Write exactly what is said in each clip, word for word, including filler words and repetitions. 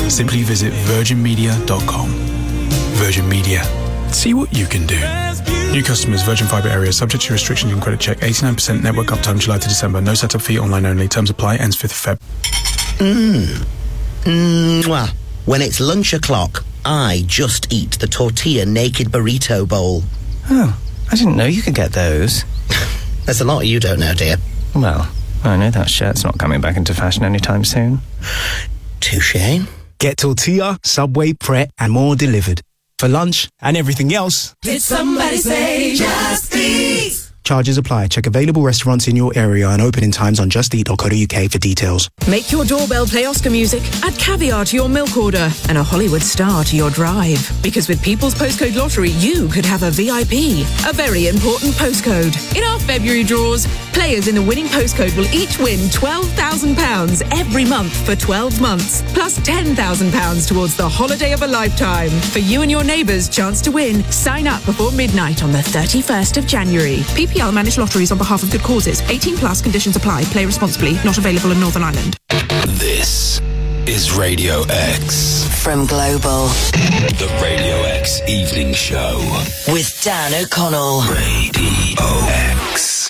Simply visit virgin media dot com. Virgin Media. See what you can do. New customers, Virgin Fibre area, subject to restrictions and credit check. eighty-nine percent network uptime July to December. No setup fee, online only. Terms apply, ends fifth of February. Mmm. Mwah. When it's lunch o'clock, I just eat the tortilla naked burrito bowl. Oh, I didn't know you could get those. There's a lot you don't know, dear. Well, I know that shirt's not coming back into fashion anytime soon. Touché. Get tortilla, Subway, Pret, and more delivered. For lunch and everything else. Did somebody say Just Eat? Charges apply. Check available restaurants in your area and opening times on just eat dot co dot U K for details. Make your doorbell play Oscar music, add caviar to your milk order, and a Hollywood star to your drive. Because with People's Postcode Lottery, you could have a V I P, a very important postcode. In our February draws, players in the winning postcode will each win twelve thousand pounds every month for twelve months, plus ten thousand pounds towards the holiday of a lifetime. For you and your neighbours' chance to win, sign up before midnight on the thirty-first of January. P P L manage lotteries on behalf of good causes. eighteen plus, conditions apply. Play responsibly. Not available in Northern Ireland. This is Radio X. From Global. The Radio X Evening Show. With Dan O'Connell. Radio X.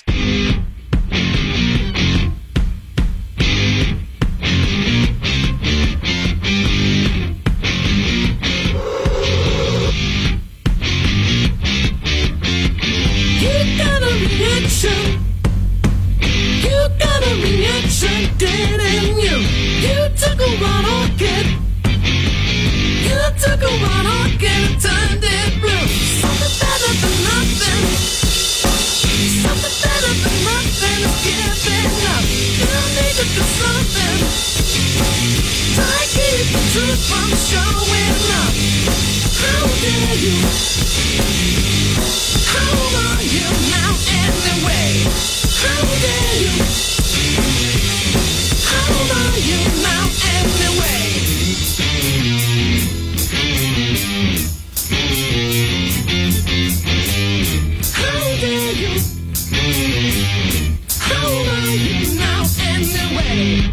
Reaction. You got a reaction, didn't you? You took a one orchid. You took a one orchid and turned it blue. Something better than nothing. Something better than nothing is giving up. You need to do something. Try to keep the truth from showing up. How dare you? How are you now anyway? How dare you? How are you now anyway? How dare you? How are you now anyway?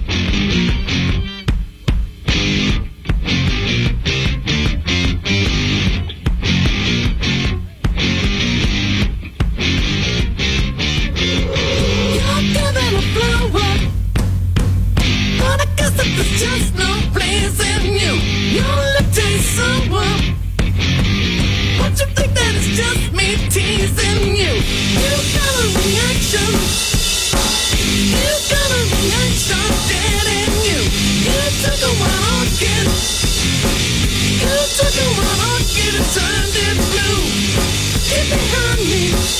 There's just no place in you. Your lip tastes so warm. But you think that it's just me teasing you. You got a reaction. You got a reaction, didn't you? You took a one orchid. You took a one orchid and turned it blue. Get behind me.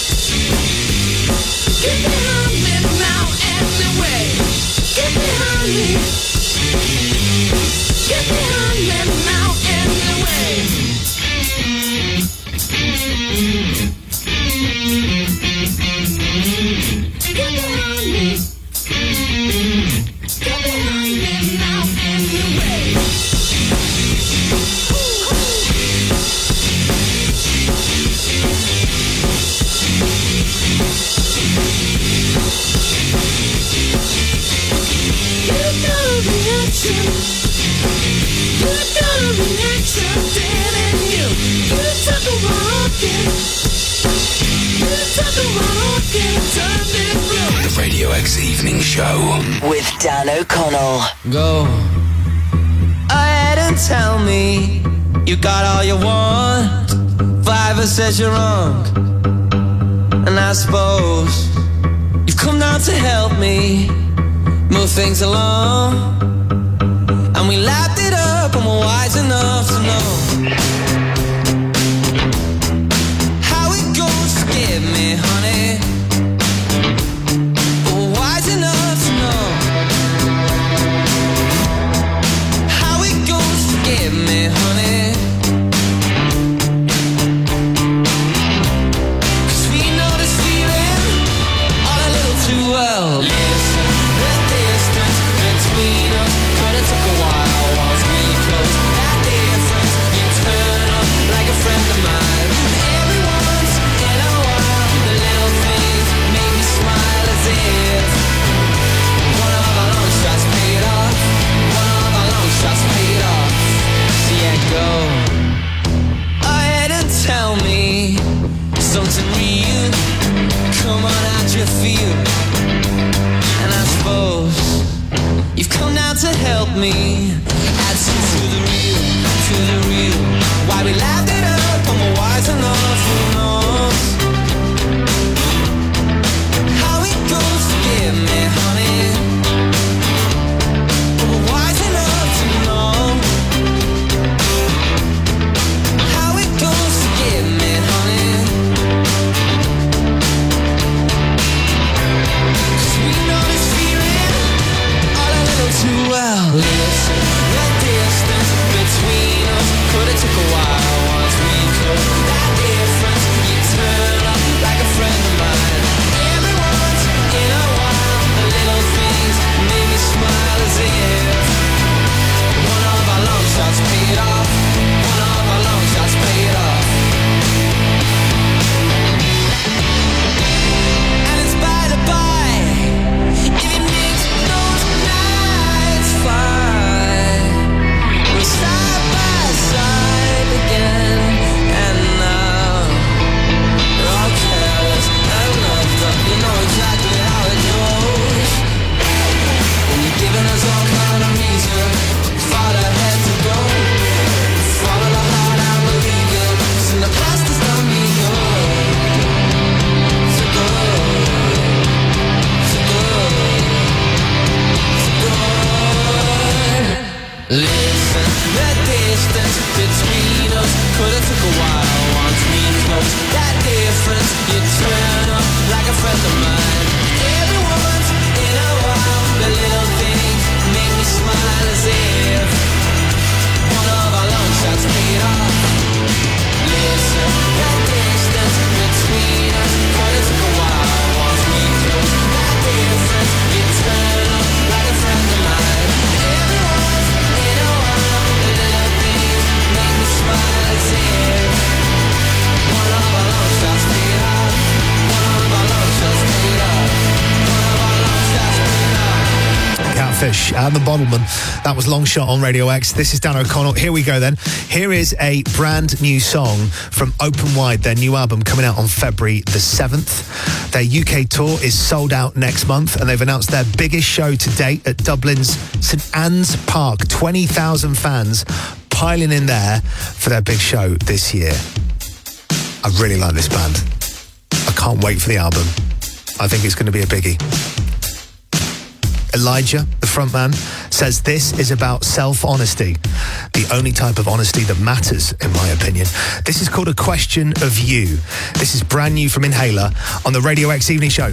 Get behind me now anyway. Get behind me. Get behind me now anyway. Get behind me. Get behind me now anyway. You got a reaction. You got a reaction, didn't you? You took a rocket. You took a rocket, turned it blue. The Radio X Evening Show. With Dan O'Connell. Go ahead and tell me you got all you want. Fiverr says you're wrong, and I suppose you've come down to help me move things along. And we lapped it up and we're wise enough to know how it goes, forgive me, honey. But we're wise enough to know how it goes, forgive me, honey. Cause we know this feeling all a little too well. Listen, the distance between us, but it took a while once we closed that difference. Add two to the real, to the real. Why we laughed it up when we're wise enough, who knows? How it goes, forgive me, honey. But we're wise enough to know how it goes, forgive me, honey. Cause we know this feeling all a little too well. Listen, the distance between us could have took a while once we close that difference. You turn up like a friend of mine. Every once in a while, the little things make me smile as if one of our long shots paid off. One of our long shots paid off. And it's by the by, if it makes those nights fine, we're side by side again. And now we're all careless and loved up. You know exactly how it goes. And you're giving us all kind of reason far ahead to go. Follow the heart, I believe it. 'Cause in the past has done me good. So good, so good, so good. Listen, the distance between us could have took a while once we close that difference. You turn up like a friend of mine. Every once in a while, the little things make me smile as if one of our long shots paid off. Listen, the distance between us could have took a while once we close that difference. You turn up like a friend of mine. Every once in a while, the little things make me smile as if one of our long shots paid off. One of our long shots paid off. One of our long shots paid off. Catfish and the Bottlemen. That was Long Shot on Radio X. This is Dan O'Connell. Here we go then. Here is a brand new song from Open Wide, their new album coming out on February the seventh. Their U K tour is sold out next month, and they've announced their biggest show to date at Dublin's St Anne's Park. twenty thousand fans piling in there for their big show this year. I really like this band. I can't wait for the album. I think it's going to be a biggie. Elijah, the frontman, says this is about self-honesty, the only type of honesty that matters, in my opinion. This is called A Question of You. This is brand new from Inhaler on the Radio X Evening Show.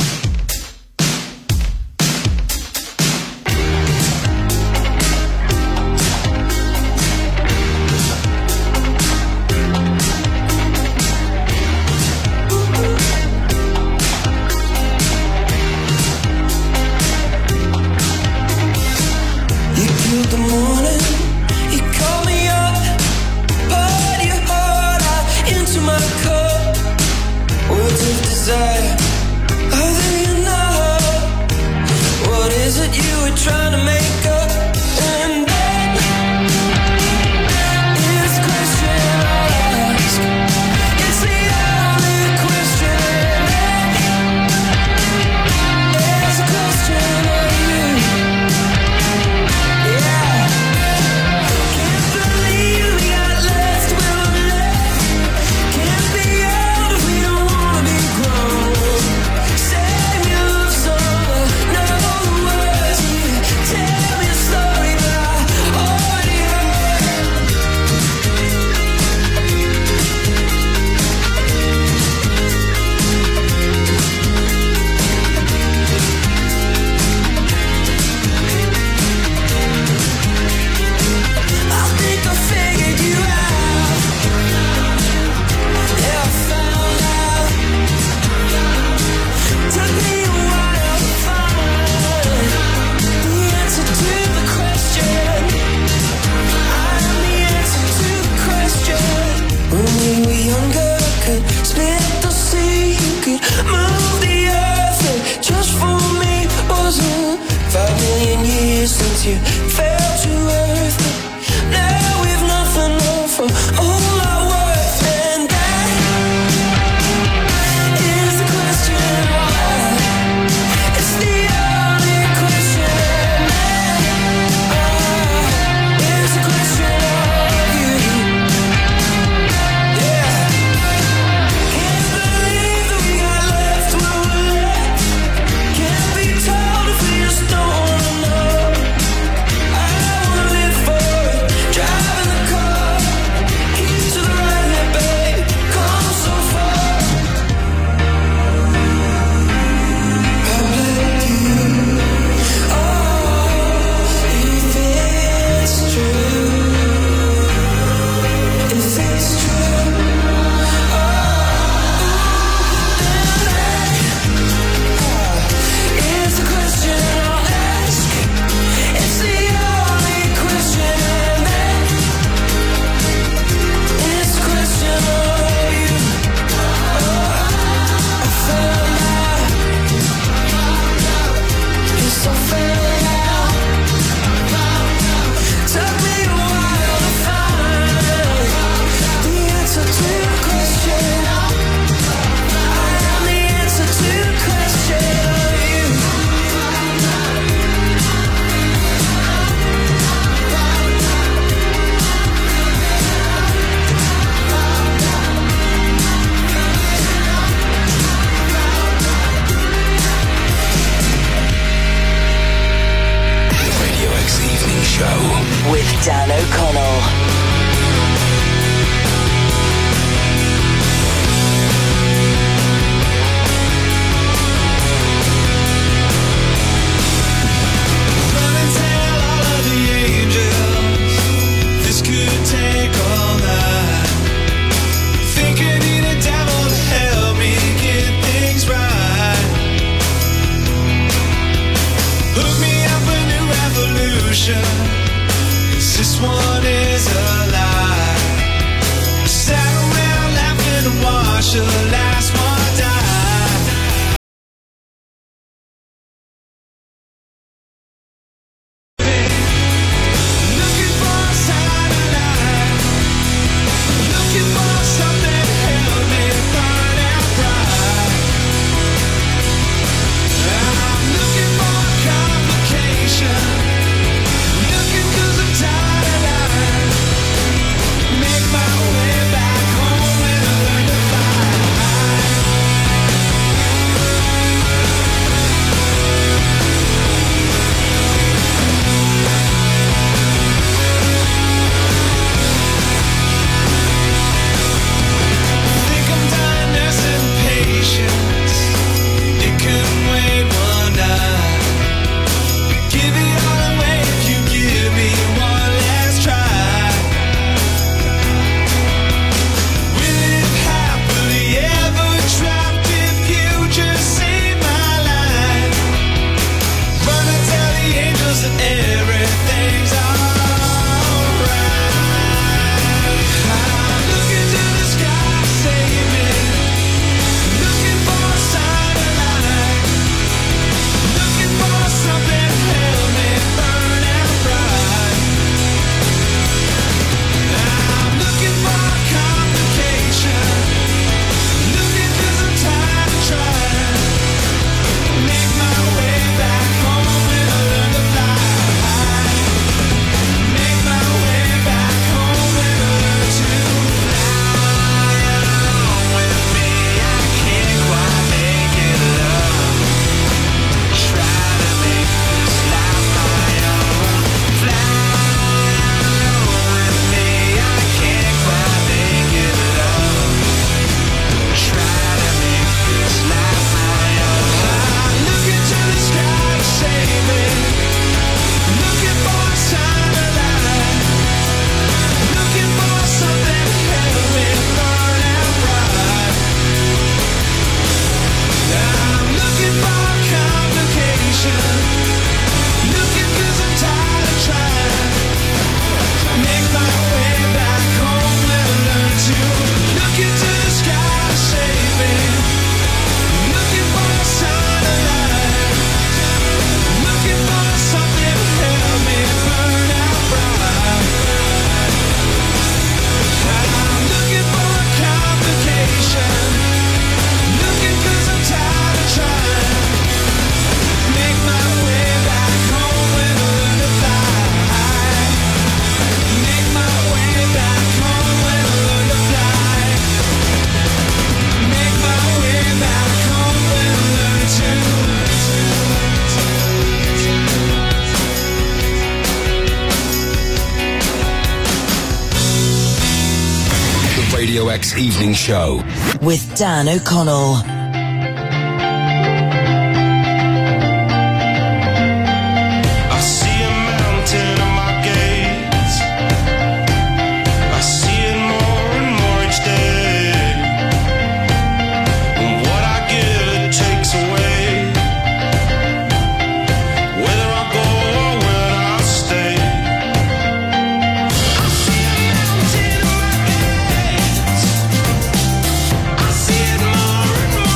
you fell to earth. Now we've nothing more for all our worth, and that is the question why. It's the only question. Oh, Dan O'Connell. This one is a lie. Sat around laughing and watched the last one die. Looking for a satellite, looking for something to help me burn out bright. I'm looking for complication. Radio X Evening Show with Dan O'Connell. I see it more and more.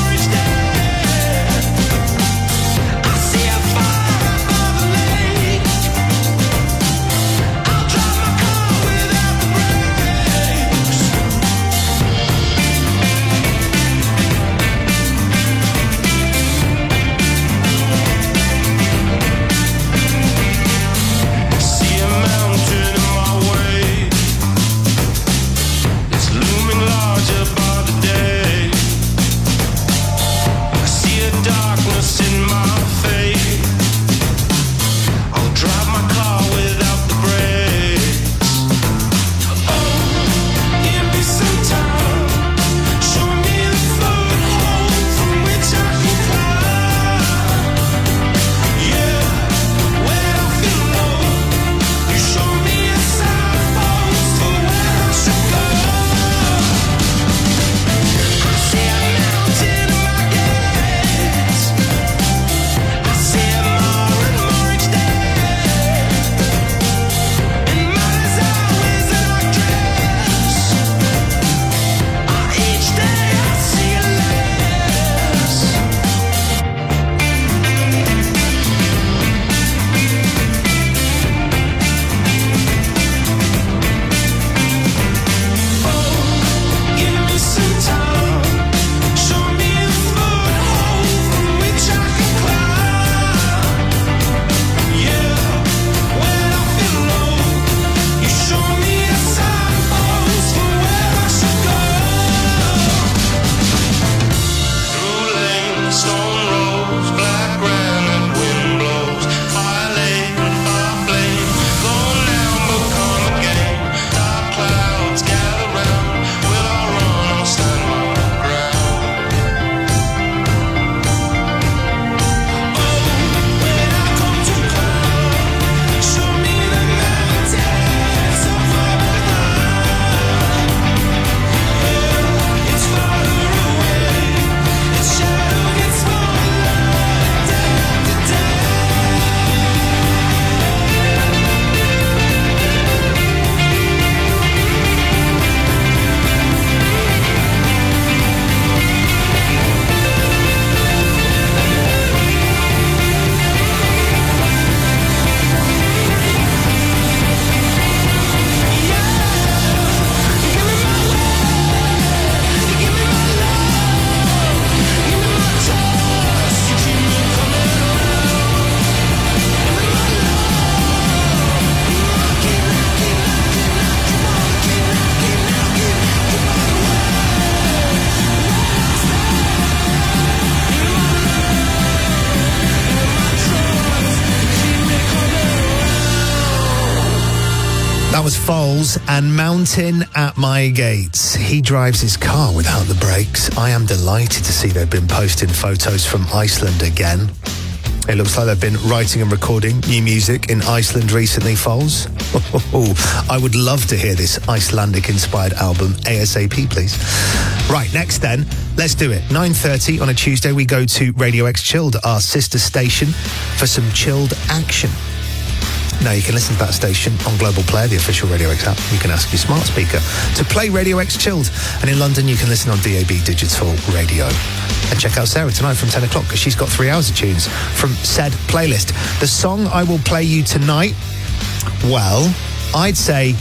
That was Foles and Mountain at My Gates. He drives his car without the brakes. I am delighted to see they've been posting photos from Iceland again. It looks like they've been writing and recording new music in Iceland recently, Foles. I would love to hear this Icelandic-inspired album ASAP, please. Right, next then, let's do it. nine thirty on a Tuesday, we go to Radio X Chilled, our sister station, for some chilled action. Now, you can listen to that station on Global Player, the official Radio X app. You can ask your smart speaker to play Radio X Chilled. And in London, you can listen on D A B Digital Radio. And check out Sarah tonight from ten o'clock, because she's got three hours of tunes from said playlist. The song I will play you tonight, well, I'd say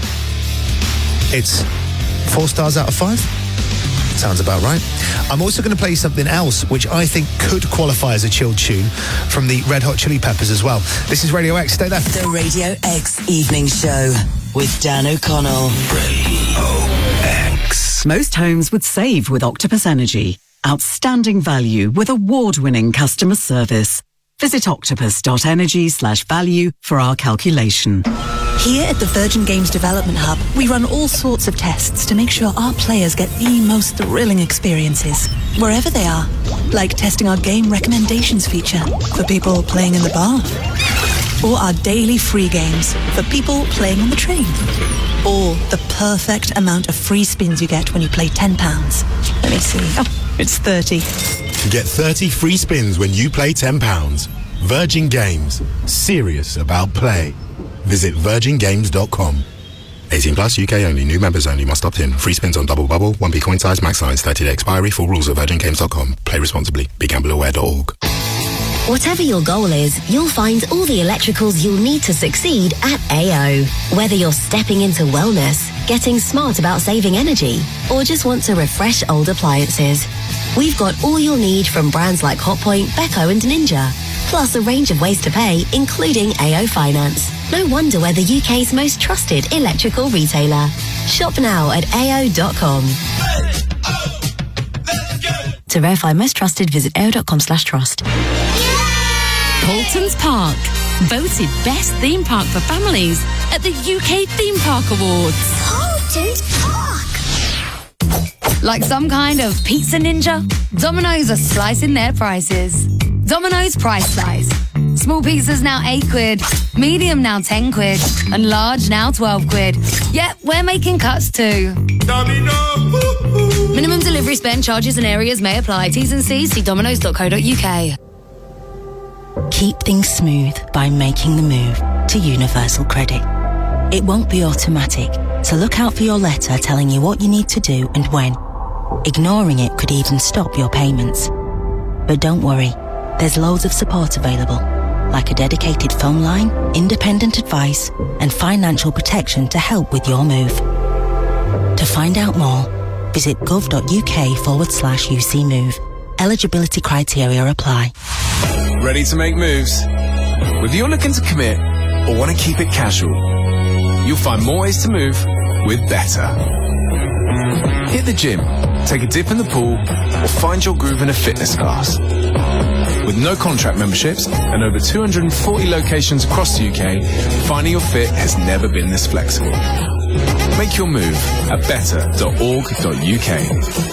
it's four stars out of five. Sounds about right. I'm also going to play you something else, which I think could qualify as a chilled tune from the Red Hot Chili Peppers as well. This is Radio X. Stay there. The Radio X Evening Show with Dan O'Connell. Radio X. Most homes would save with Octopus Energy. Outstanding value with award-winning customer service. Visit octopus.energy slash value for our calculation. Here at the Virgin Games Development Hub, we run all sorts of tests to make sure our players get the most thrilling experiences, wherever they are. Like testing our game recommendations feature for people playing in the bar. Or our daily free games for people playing on the train. Or the perfect amount of free spins you get when you play ten pounds. Let me see. Oh, it's thirty. Get thirty free spins when you play ten pounds. Virgin Games. Serious about play. Visit virgin games dot com. eighteen plus, U K only. New members only. Must opt in. Free spins on double bubble, one p coin size, max size, thirty day expiry. Full rules at virgin games dot com. Play responsibly. be gamble aware dot org. Whatever your goal is, you'll find all the electricals you'll need to succeed at A O. Whether you're stepping into wellness, getting smart about saving energy, or just want to refresh old appliances, we've got all you'll need from brands like Hotpoint, Beko and Ninja. Plus a range of ways to pay, including A O Finance. No wonder we're the U K's most trusted electrical retailer. Shop now at A O dot com. To verify most trusted, visit A O dot com slash trust. Paultons Park, voted best theme park for families at the U K Theme Park Awards. Paultons Park! Like some kind of pizza ninja, Domino's are slicing their prices. Domino's Price Slice. Small pizzas now eight quid, medium now ten quid, and large now twelve quid. Yep, we're making cuts too. Domino! Minimum delivery spend, charges and areas may apply. T's and C's, see dominos dot co dot U K. Keep things smooth by making the move to Universal Credit. It won't be automatic, so look out for your letter telling you what you need to do and when. Ignoring it could even stop your payments. But don't worry, there's loads of support available, like a dedicated phone line, independent advice, and financial protection to help with your move. To find out more, visit gov.uk forward slash UC move. Eligibility criteria apply. Ready to make moves? Whether you're looking to commit or want to keep it casual, you'll find more ways to move with Better. Hit the gym, take a dip in the pool, or find your groove in a fitness class. With no contract memberships and over two hundred forty locations across the U K, finding your fit has never been this flexible. Make your move at better dot org dot U K.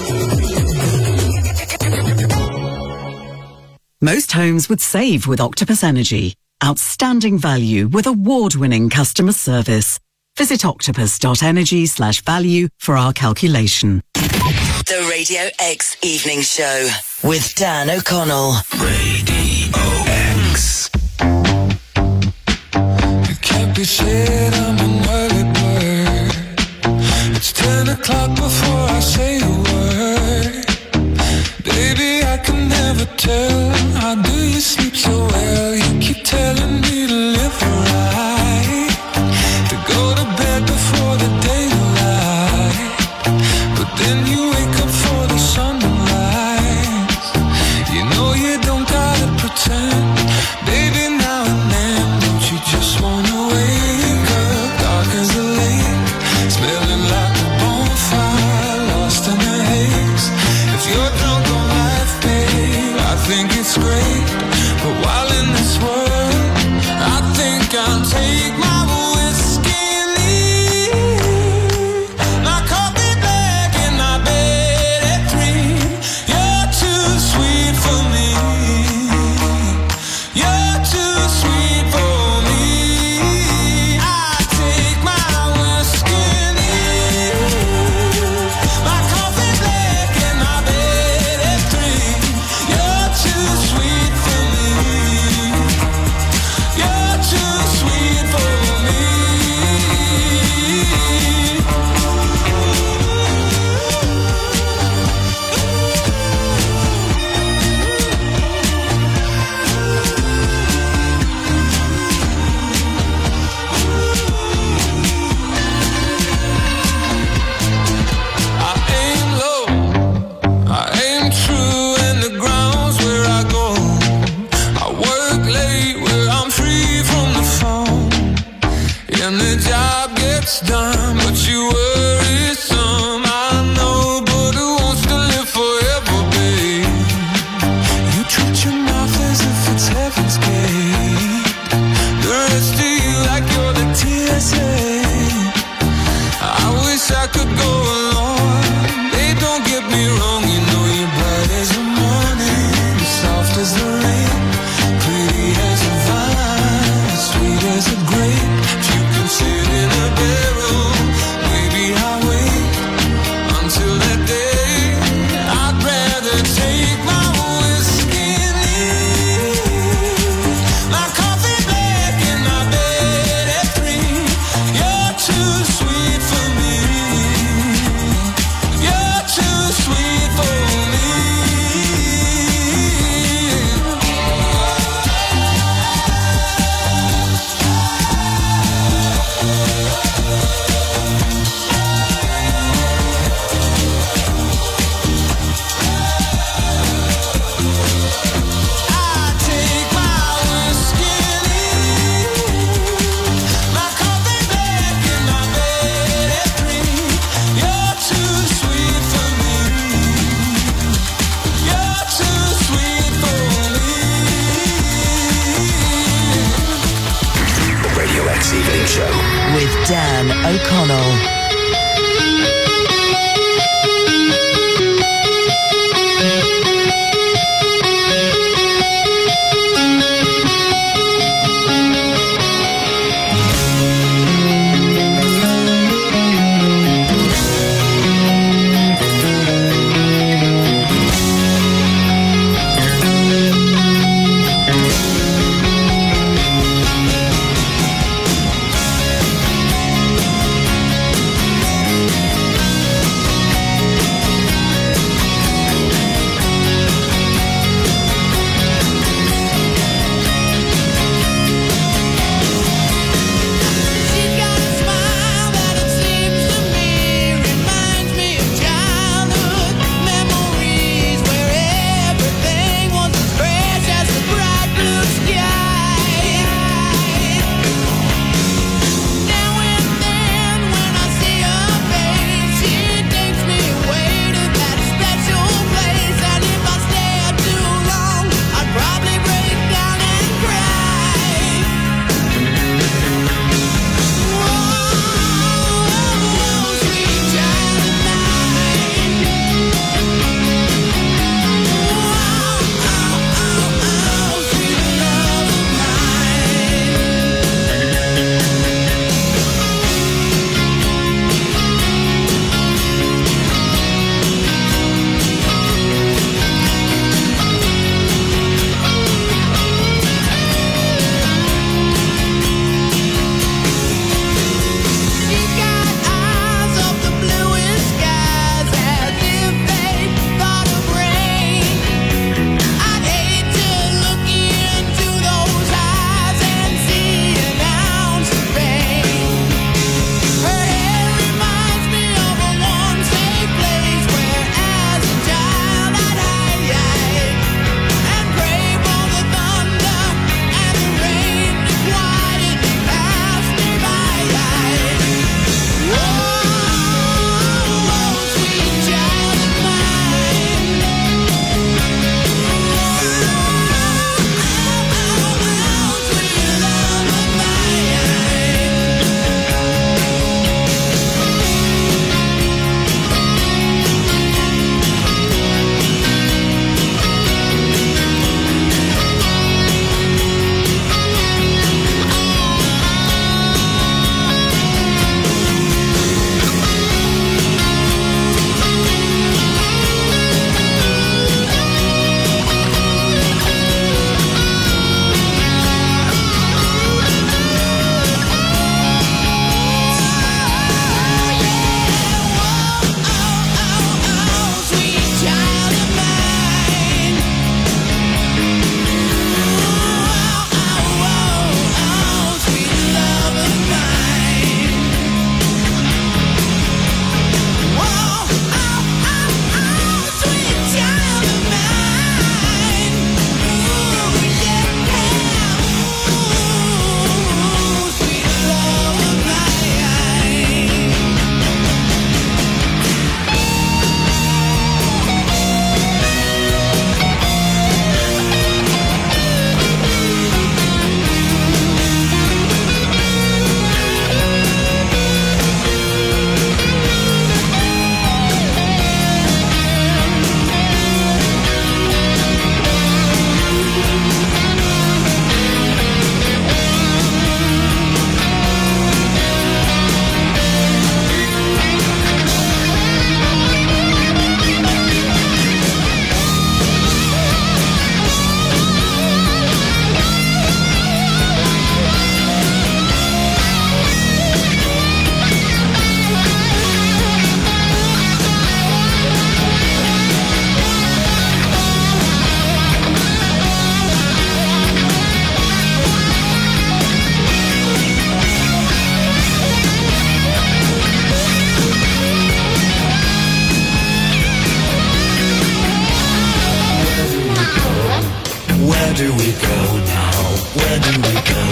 Most homes would save with Octopus Energy. Outstanding value with award-winning customer service. Visit octopus.energy slash value for our calculation. The Radio X Evening Show with Dan O'Connell. Radio X. It can't be said I'm an early bird. It's ten o'clock before I say a word. Baby, I can never tell. How do you sleep so well? You keep telling me to live right, to go to bed before the daylight, but then you wake up for the sunrise. You know you don't gotta pretend, baby, now and then. Don't you just wanna wake up? Dark as gets done, but you worry some. I know, but who wants to live forever, babe? You treat your mouth as if it's heaven's gate. The rest of you like you're the T S A. I wish I could go along. They don't get me wrong, you know you're bright as the morning, soft as the rain, pretty as a vine, sweet as a grape. If you can sit in a barrel, maybe I'll wait until that day. I'd rather take my whiskey neat, my coffee black in my bed at three. You're too sweet for me. You're too sweet for me. I take my whiskey neat, my coffee black in my bed at three. You're too sweet for me. You're too sweet for me. The Radio X Evening Show. With Dan O'Connell. do we go now? Where do we go?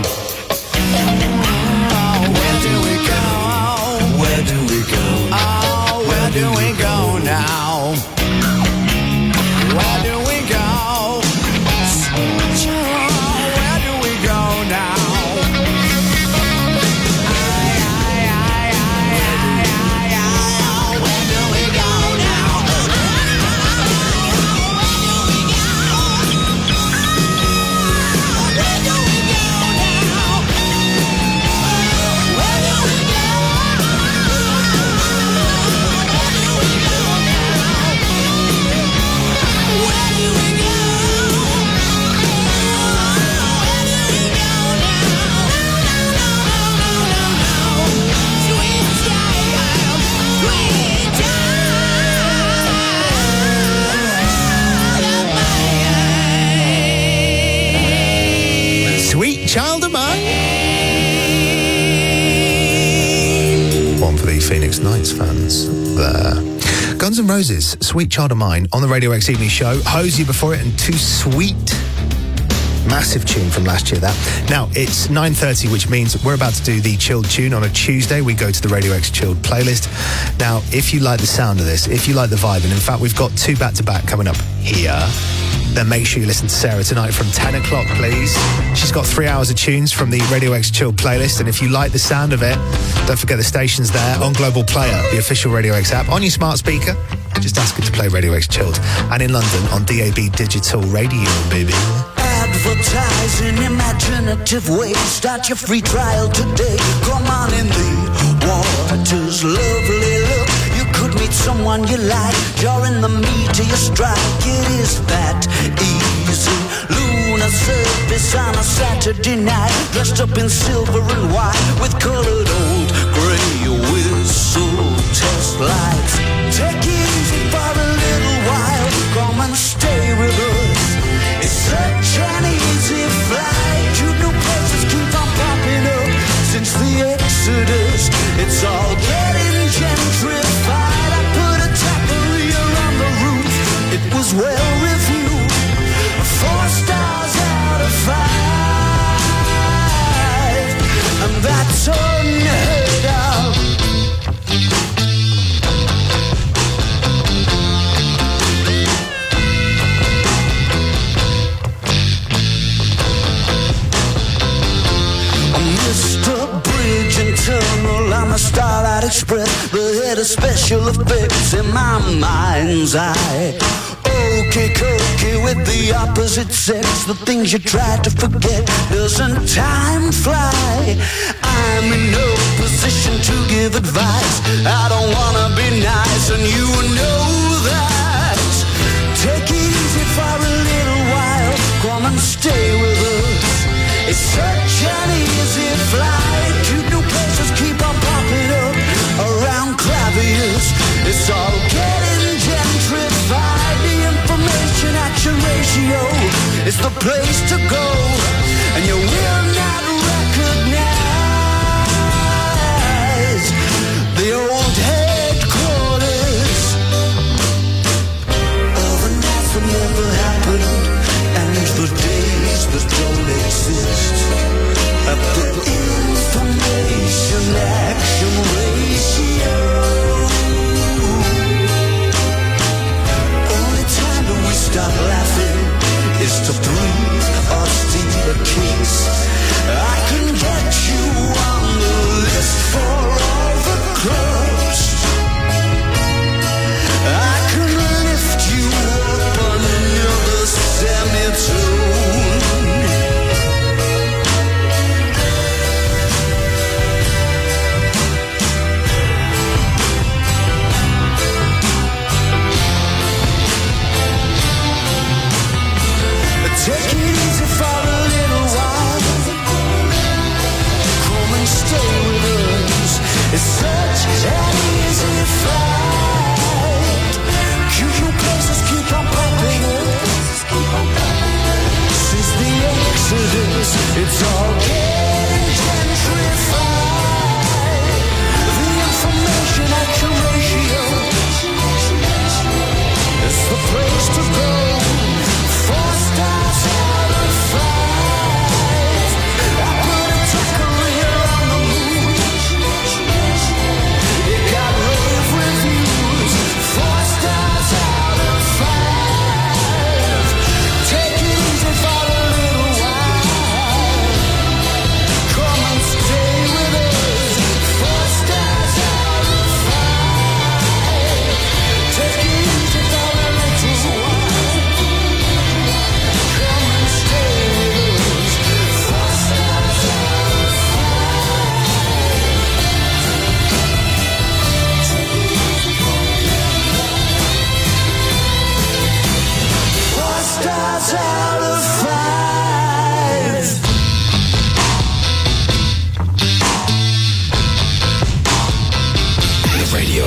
Oh, where do we go? Where do we go? Oh, where do we go now? Where do we go? Where do we go now? Child of Mine. One for the Phoenix Nights fans there. Guns N' Roses, Sweet Child of Mine on the Radio X Evening Show. Hosey before it and Too Sweet. Massive tune from last year, that. Now, it's nine thirty, which means we're about to do the Chilled Tune on a Tuesday. We go to the Radio X Chilled playlist. Now, if you like the sound of this, if you like the vibe, and in fact, we've got two back-to-back coming up here, then make sure you listen to Sarah tonight from ten o'clock, please. She's got three hours of tunes from the Radio X Chilled playlist, and if you like the sound of it, don't forget the station's there on Global Player, the official Radio X app, on your smart speaker. Just ask it to play Radio X Chilled. And in London, on D A B Digital Radio, baby. Advertise in imaginative ways. Start your free trial today. Come on in the water's lovely look. You could meet someone you like. You're in the meat of your strike. It is that easy. Lunar surface on a Saturday night. Dressed up in silver and white with colored old grey whistle test lights. Take it easy for a little while. Come and stay with us. It's such an easy flight. You know places keep on popping up since the Exodus. It's all getting gentrified. I put a taqueria on the roof. It was well reviewed. Four stars out of five. And that's unheard of. Mister Bridge and Tunnel, I'm a Starlight Express, the head of special effects in my mind's eye. Okay, cookie with the opposite sex, the things you try to forget, doesn't time fly? I'm in no position to give advice, I don't wanna be nice, and you know that. Take it easy for a little while, come and stay with us. It's such an easy flight. Cute new places keep on popping up around Clavius. It's all getting gentrified. The information action ratio is the place to go, and you will not recognize the old headquarters of the nights that never happened and the days that don't exist. At the information action ratio. Only time that we stop laughing is to breathe or steal a kiss. I can get you on the list for all the clubs. I can lift you up under the semitone. Take it easy for a little while. Come and stay with us. It's such an easy flight. Cute new places keep on popping up. Since the Exodus, it's all getting gentrified. The information action ratio is the place to go. Four stars out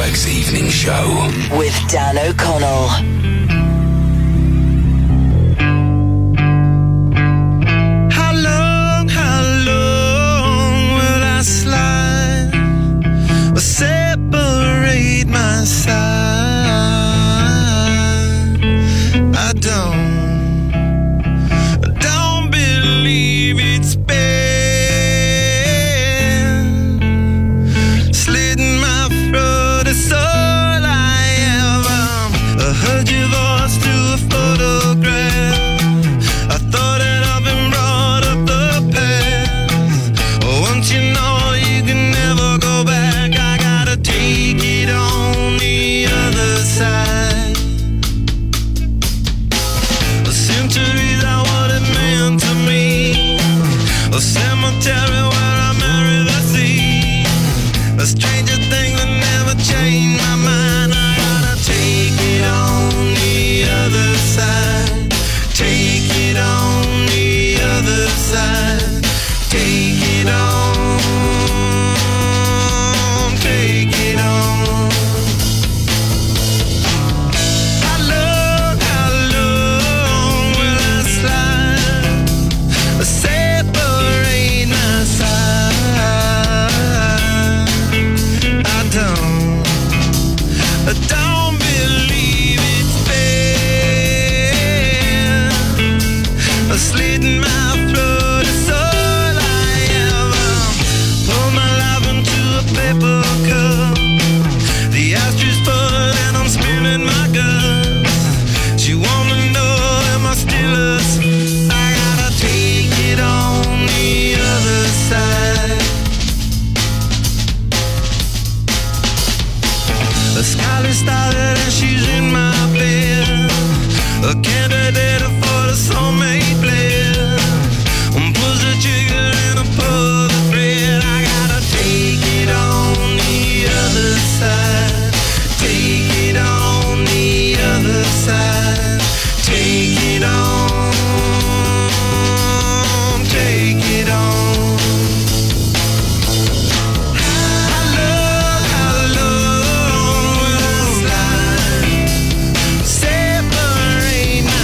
X Evening Show. With Dan O'Connell. How long, how long will I slide or separate my side? I don't, I don't believe it's been slitting my throat. It's all I ever I heard your voice through a photograph. I thought that I've been brought up the past. Once you know you can never go back, I gotta take it on the other side. The centuries are what it meant to me. A cemetery where I marry the sea. A stranger thing that never changed my mind. I gotta take it on the other side. Take it on the other side. Take it on. Take it on. How long, how long will I slide? Separate my side. I don't, I don't believe it's fair. Slitting my throat is all I ever. Pour my life into a paper cup. The ashtray full and I'm spilling my guts. She wanna know, am I still a I gotta take it on the other side. The skyline started and she's in my bed. A candidate for the soulmate blend. Um, pulls the trigger and I pull the thread. I gotta take it on the other side. Take it on the other side. Take it on. Take it on. How long, how long will I slide? Separate my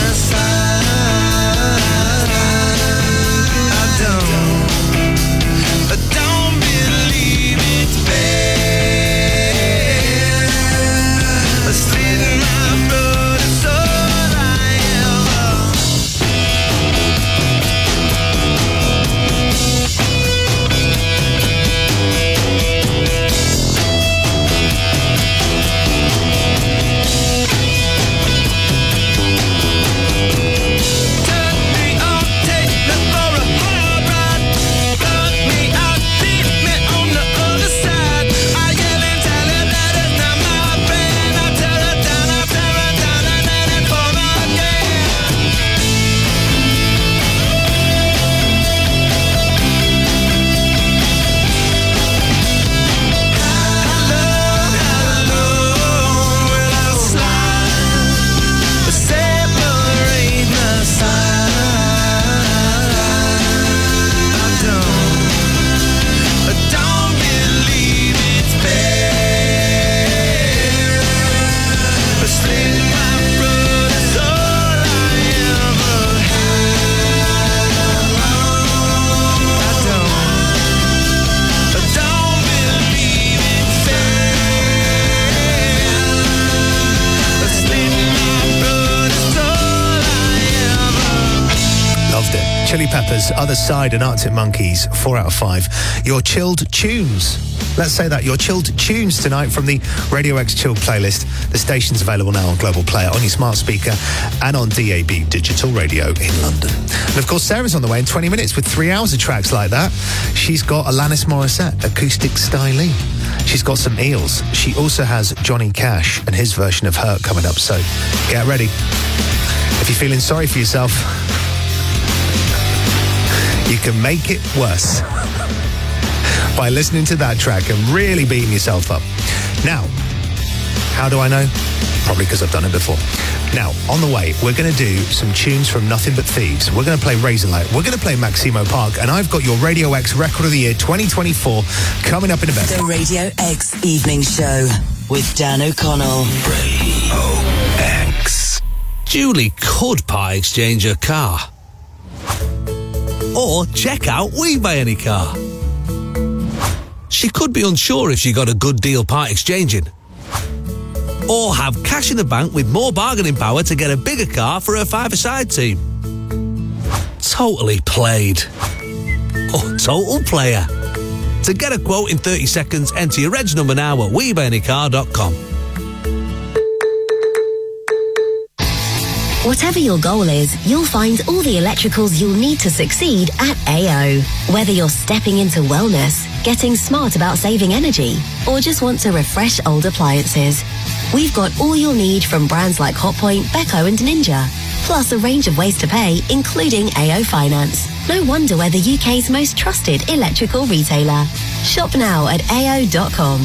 side. I don't, I don't believe it's fair. Slitting my throat is all I ever. Turn me on, take me for a hard ride. Turn me out, leave me on the other side. I yell and tell her that it's not my friend. I tear her down, I tear her down, and then it for again. How long, how long will I slide? Separate my side. I don't, I don't believe it's fair. Slitting my throat is all I ever had. I don't, I don't believe it's fair. Slitting my throat is all I ever. Loved it. Chili Peppers, Other Side, and Arctic Monkeys, four out of five. Your chilled tunes. Let's say that. Your chilled tunes tonight from the Radio X Chilled playlist. The station's available now on Global Player, on your smart speaker, and on D A B Digital Radio in London. And of course, Sarah's on the way in twenty minutes with three hours of tracks like that. She's got Alanis Morissette, acoustic styling. She's got some Eels. She also has Johnny Cash and his version of Hurt coming up. So get ready. If you're feeling sorry for yourself, you can make it worse by listening to that track and really beating yourself up. Now, how do I know? Probably because I've done it before. Now, on the way, we're going to do some tunes from Nothing But Thieves. We're going to play Razorlight. We're going to play Maximo Park. And I've got your Radio X Record of the Year twenty twenty-four coming up in a bit. The Radio X Evening Show with Dan O'Connell. Radio X. Julie could part exchange her car. Or check out We Buy Any Car. She could be unsure if she got a good deal part exchanging. Or have cash in the bank with more bargaining power to get a bigger car for her five-a-side team. Totally played. Or total player. To get a quote in thirty seconds, enter your reg number now at we buy any car dot com. Whatever your goal is, you'll find all the electricals you'll need to succeed at A O. Whether you're stepping into wellness, getting smart about saving energy, or just want to refresh old appliances, we've got all you'll need from brands like Hotpoint, Beko and Ninja. Plus a range of ways to pay, including A O Finance. No wonder we're the U K's most trusted electrical retailer. Shop now at A O dot com.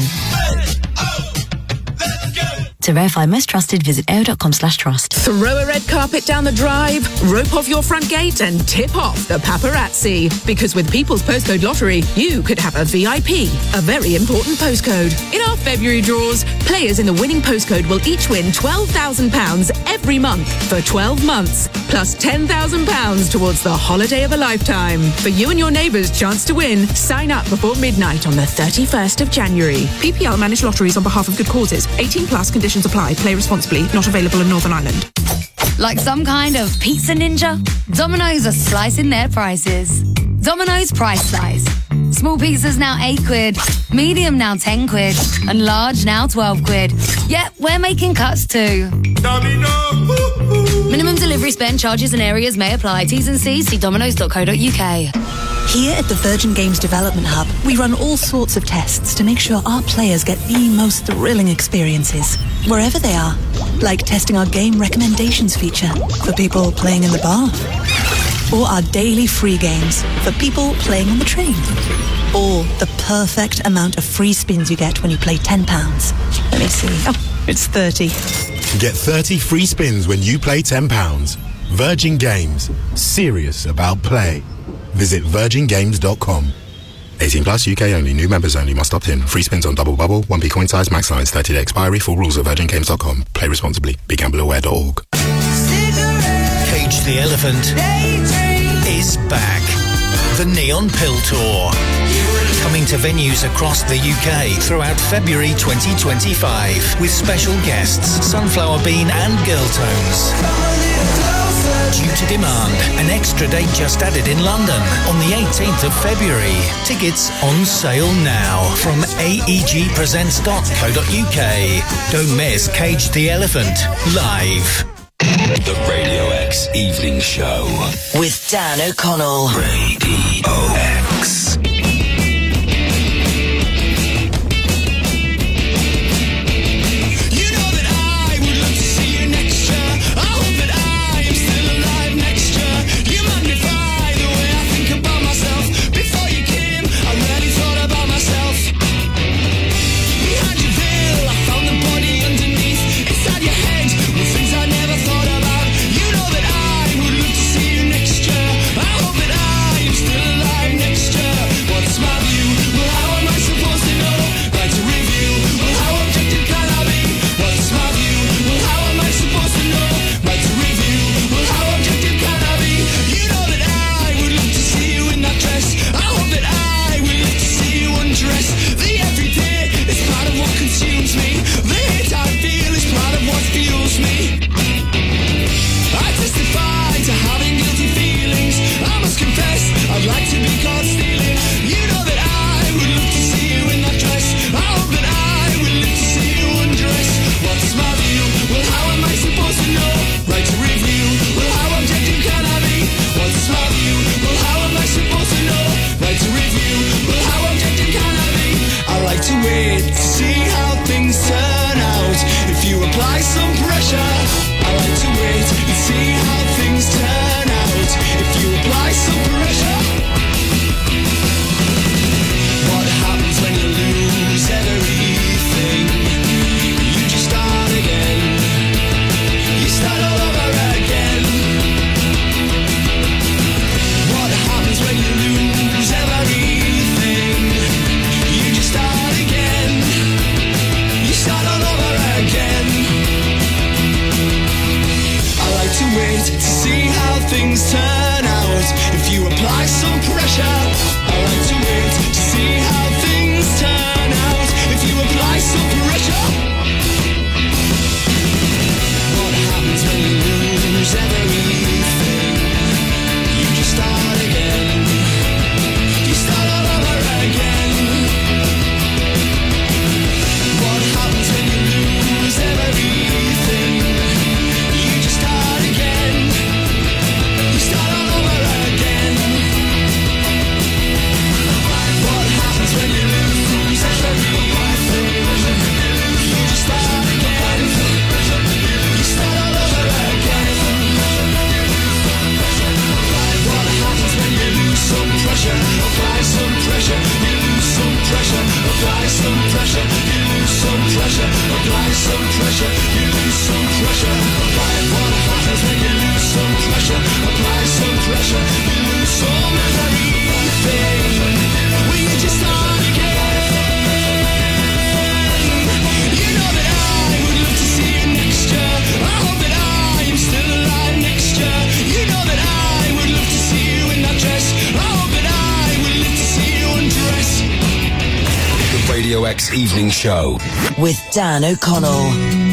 To verify most trusted, visit A O dot com slash trust. Throw a red carpet down the drive, rope off your front gate and tip off the paparazzi. Because with People's Postcode Lottery, you could have a V I P, a very important postcode. In our February draws, players in the winning postcode will each win twelve thousand pounds every month for twelve months, plus ten thousand pounds towards the holiday of a lifetime. For you and your neighbours' chance to win, sign up before midnight on the thirty-first of January. P P L manage lotteries on behalf of good causes. eighteen plus conditions apply. Play responsibly. Not available in Northern Ireland. Like some kind of pizza ninja, Domino's are slicing their prices. Domino's Price Slice. Small pizzas now eight quid, medium now ten quid, and large now twelve quid. Yep, we're making cuts too. Minimum delivery spend, charges and areas may apply. T's and C's, see dominos dot co dot uk. Here at the Virgin Games Development Hub, we run all sorts of tests to make sure our players get the most thrilling experiences, wherever they are. Like testing our game recommendations feature for people playing in the bar. Or our daily free games for people playing on the train. Or the perfect amount of free spins you get when you play ten pounds. Let me see. Oh, it's thirty. Get thirty free spins when you play ten pounds. Virgin Games. Serious about play. Visit virgin games dot com. eighteen plus, U K only. New members only. Must opt in. Free spins on double bubble, one p coin size, max size, thirty day expiry. Full rules at virgin games dot com. Play responsibly. be gamble aware dot org. Cage the Elephant is back. The Neon Pill Tour. Coming to venues across the U K throughout February twenty twenty-five with special guests Sunflower Bean and Girl Tones. Due to demand, an extra date just added in London on the eighteenth of February. Tickets on sale now from A E G presents dot co dot uk. Don't miss Cage the Elephant live. The Radio X Evening Show with Dan O'Connell. Radio X. Next lose some pressure, you lose some pressure. Apply it what happens when you lose some pressure. Apply some pressure, you lose some everything. Will you just start again? You know that I would love to see you next year. I hope that I am still alive next year. You know that I would love to see you in that dress. I hope that I would love to see you undress. The Radio X Evening Show with Dan O'Connell.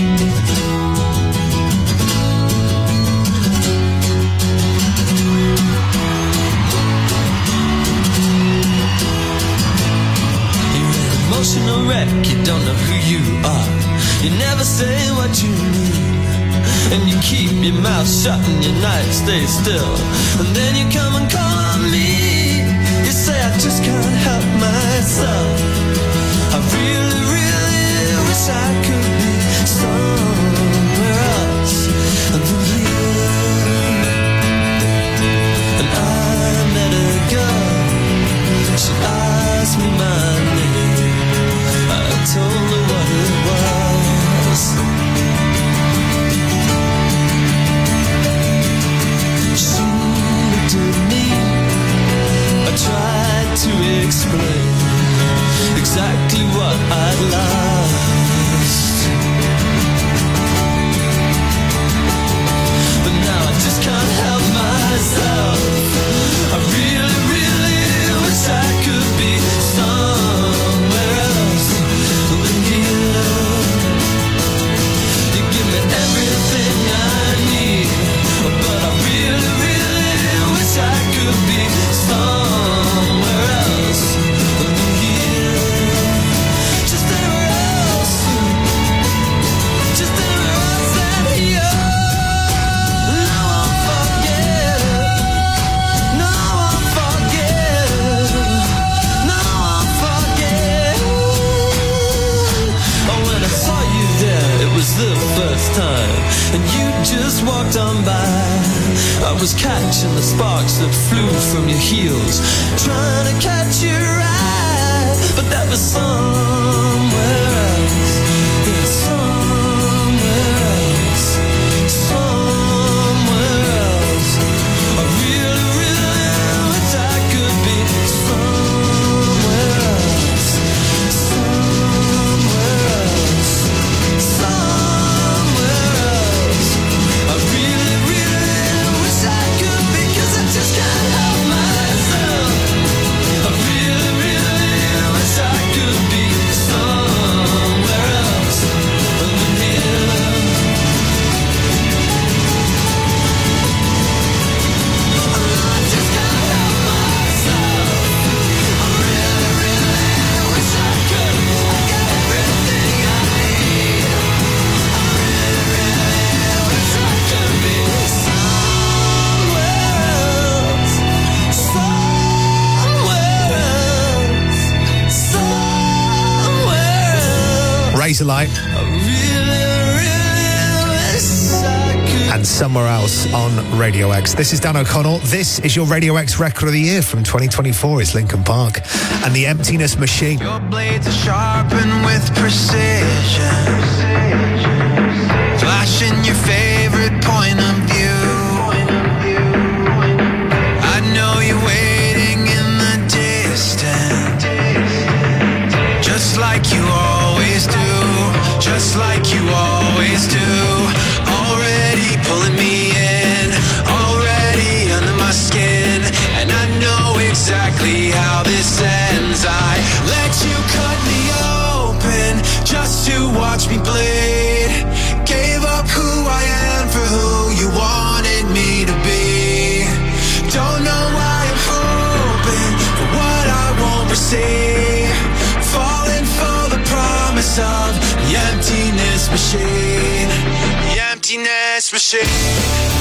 Emotional wreck, you don't know who you are. You never say what you need, and you keep your mouth shut and your night stays still. And then you come and call on me. You say I just can't help myself. I really, really wish I could be somewhere else than here. And I met a girl. She asked me my name. I told her what it was. She looked at me. I tried to explain exactly what I'd lost. But now I just can't help myself. I really, really wish I could be somewhere else than here. You give me everything I need, but I really, really wish I could be somewhere else than here. Just anywhere else, just anywhere else than here. No one forget, no one forget, no one forget. Oh, when I saw you there, it was the first time, and you just walked on by. I was catching the sparks that flew from your heels, trying to catch your eye, but that was somewhere else. Yeah, somewhere else, somewhere else. I really, really wish I could be somewhere else, somewhere else, somewhere else. I really, really wish I could be, 'cause I just can't help myself. I really, really wish I could be somewhere else than here. I just can't help myself. I really, really wish I could. I got everything I need. I really, really wish I could be somewhere else, somewhere else, somewhere else. Razorlight. I really, really wish I could. And Somewhere Else on Radio X. This is Dan O'Connell. This is your Radio X Record of the Year from twenty twenty-four. It's Linkin Park and The Emptiness Machine. Your blades are sharpened with precision, flashing your favorite point of view. I know you're waiting in the distance, just like you always do, just like you always do. Already pulling me in, already under my skin, and I know exactly how this ends. I let you cut me open just to watch me bleed. Gave up who I am for who you wanted me to be. Don't know why I'm hoping for what I won't receive. Falling for the promise of the emptiness machine. The emptiness machine.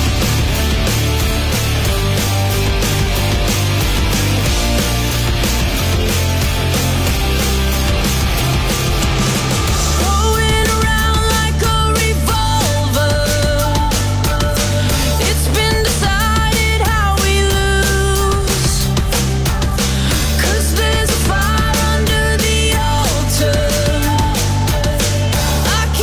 I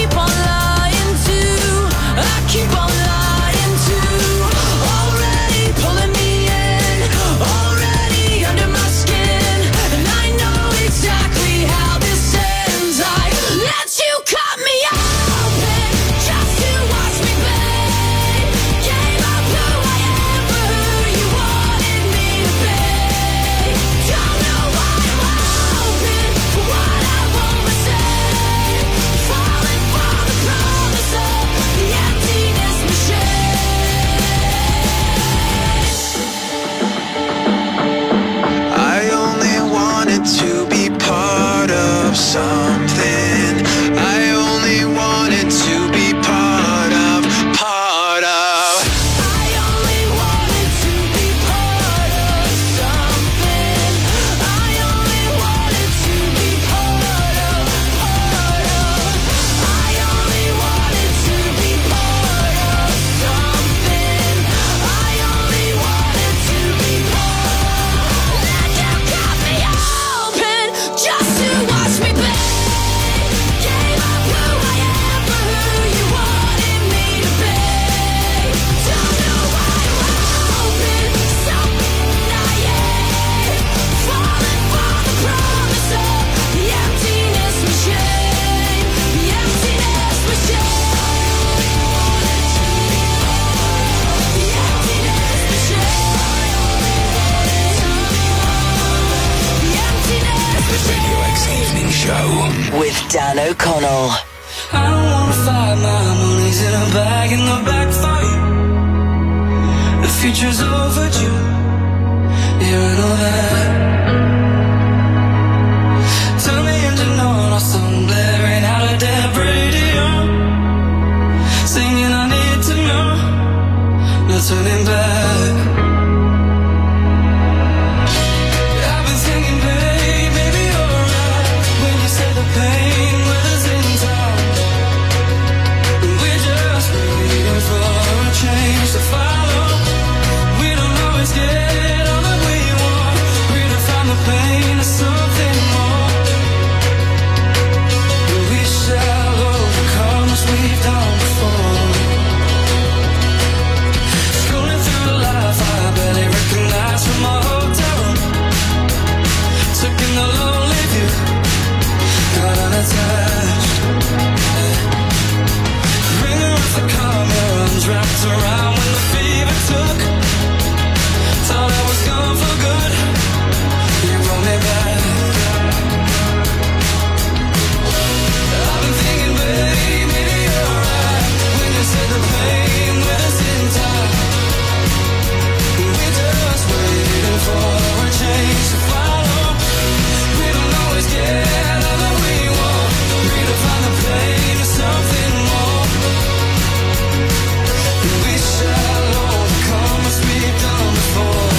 Dan O'Connell. I don't wanna fight, my money's in a bag in the back for you. The future's overdue. Yeah, I know that. Turn the engine on, our song blaring out of dead radio. Singing I need to know, no turning back. I've been thinking, babe, maybe you're right when you say the pain weather's in town. We're just waiting for a change to follow. We don't always get all that we want. Redefine the pain to something more. But we shall overcome as we've done before. Scrolling through the life I barely recognize from my hotel room. Took in the lonely view, got unattached. Ringer with the camera, arms wrapped around when the fever took. Thought I was gone for good, you brought me back. I've been thinking, babe, maybe you're right when you said the pain with us in time. We're just waiting for a change to follow. We don't always get all that we want. Redefine the pain to something more. We shall overcome as we've done before.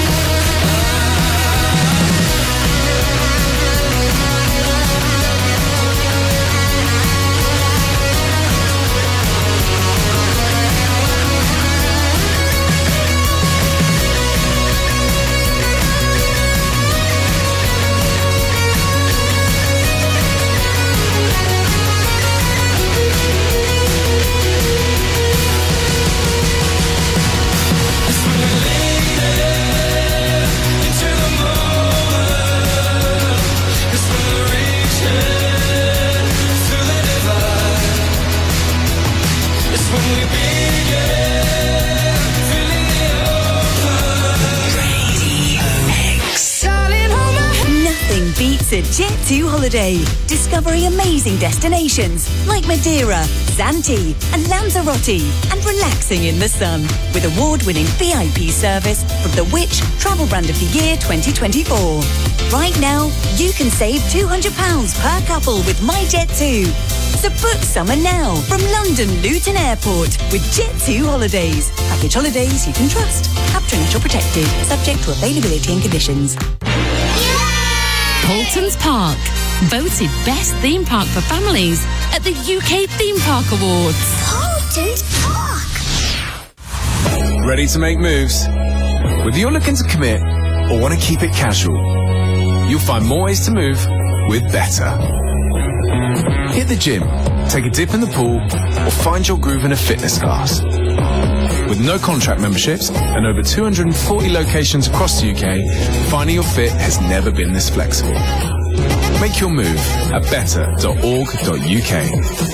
Nothing beats a Jet two holiday. Discovering amazing destinations like Madeira, Zante and Lanzarote, and relaxing in the sun with award-winning V I P service from the Which Travel Brand of the Year twenty twenty-four. Right now, you can save two hundred pounds per couple with My Jet two. So book summer now from London Luton Airport with Jet two Holidays. Package holidays you can trust. Capture protected. Subject to availability and conditions. Paultons Park, voted best theme park for families at the U K Theme Park Awards. Paultons Park. Ready to make moves? Whether you're looking to commit or want to keep it casual, you'll find more ways to move with Better. Hit the gym, take a dip in the pool, or find your groove in a fitness class. With no contract memberships and over two hundred forty locations across the U K, finding your fit has never been this flexible. Make your move at better dot org dot U K.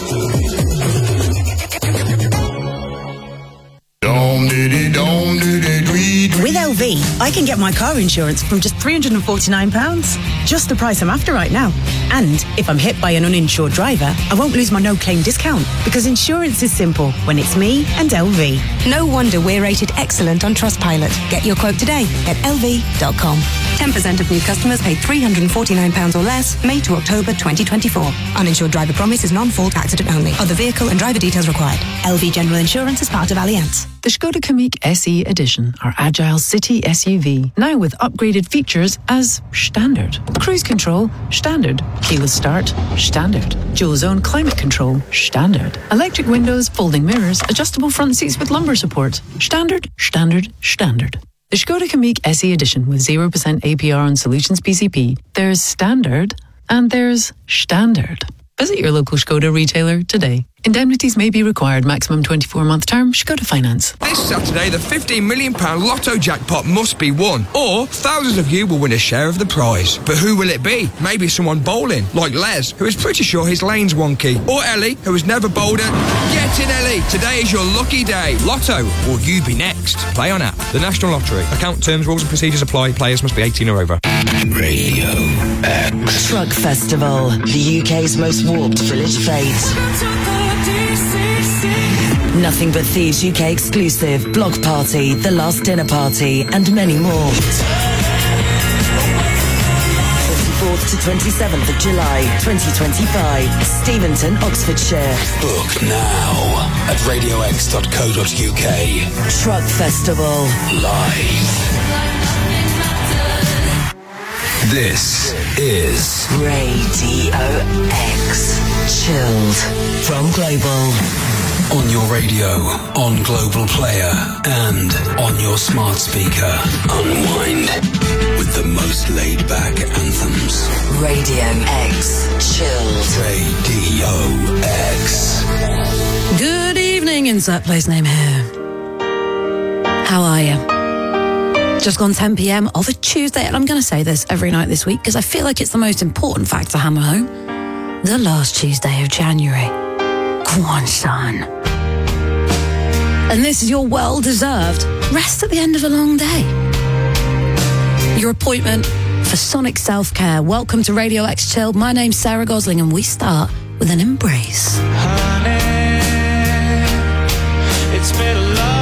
With L V, I can get my car insurance from just three hundred forty-nine pounds. Just the price I'm after right now. And if I'm hit by an uninsured driver, I won't lose my no-claim discount because insurance is simple when it's me and L V. No wonder we're rated excellent on Trustpilot. Get your quote today at L V dot com. ten percent of new customers pay three hundred forty-nine pounds or less, May to October twenty twenty-four. Uninsured driver promise is non-fault accident only. Other vehicle and driver details required. L V General Insurance is part of Allianz. The Skoda Kamiq S E Edition, our agile city S U V, now with upgraded features as standard. Cruise control, standard. Keyless start, standard. Dual zone climate control, standard. Electric windows, folding mirrors, adjustable front seats with lumbar support. Standard, standard, standard. The Skoda Kamiq S E Edition with zero percent A P R on Solutions P C P. There's standard and there's standard. Visit your local Skoda retailer today. Indemnities may be required. Maximum twenty-four month term. Skoda Finance. This Saturday, the fifteen million pounds Lotto jackpot must be won, or thousands of you will win a share of the prize. But who will it be? Maybe someone bowling, like Les, who is pretty sure his lane's wonky, or Ellie, who has never bowled it. Get in, Ellie. Today is your lucky day. Lotto, or you be next. Play on app. The National Lottery. Account terms, rules and procedures apply. Players must be eighteen or over. Radio X. Truck Festival, the U K's most warped village fete. Nothing But Thieves U K exclusive, Block Party, The Last Dinner Party, and many more. twenty-fourth to twenty-seventh of July, twenty twenty-five, Steventon, Oxfordshire. Book now at radio x dot co dot u k. Truck Festival. Live. This is Radio X. Chilled from Global. On your radio, on Global Player, and on your smart speaker. Unwind with the most laid-back anthems. Radio X. Chilled. Radio X. Good evening, insert place name here. How are you? Just gone ten p.m. of a Tuesday, and I'm going to say this every night this week because I feel like it's the most important fact to hammer home. The last Tuesday of January. Go on, son. And this is your well-deserved rest at the end of a long day. Your appointment for Sonic Self-Care. Welcome to Radio X Chilled. My name's Sarah Gosling, and we start with an embrace. Honey, it's been a long